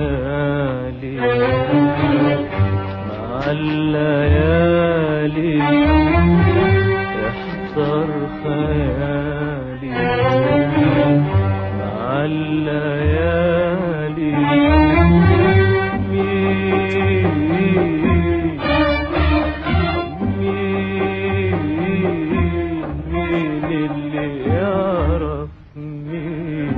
خيالي مع الليالي يحضر خيالي مع الليالي مين اللي يعرف مين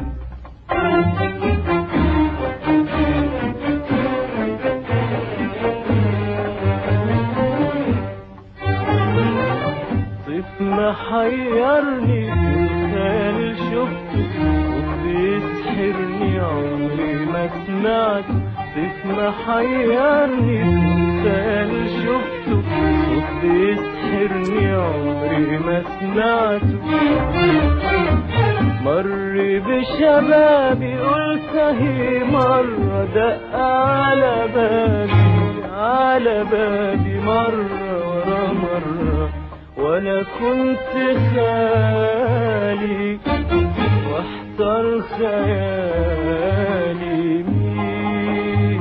طيف محيرني والخيال شفته وبيسحرني عمري ما سمعته طيف محيرني والخيال شفته وبيسحرني عمري ما سمعته مر بشبابي قلت هي مرة دق على بابي مرة ورا مرة وانا كنت خالي واحتر خيالي مين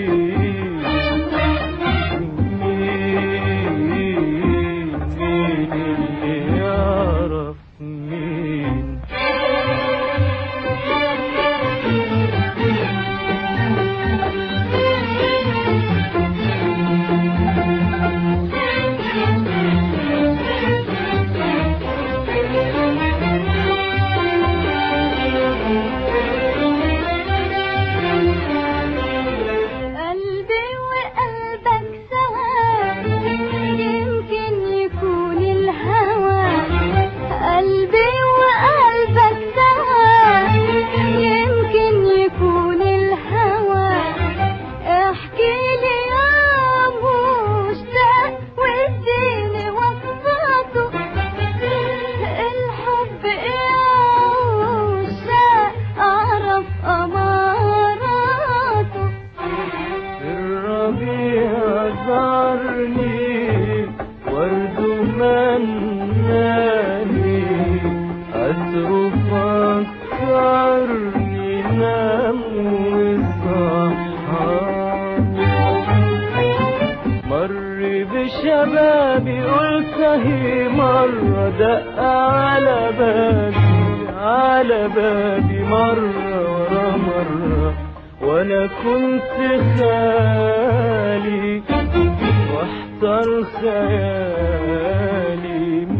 اللي يعرف مين ورد مناني عطره فكرني نام وصحاني مر بشبابي قلت هي مرة دق على بابي مرة ورا مرة وانا كنت خالي واحتر خيالي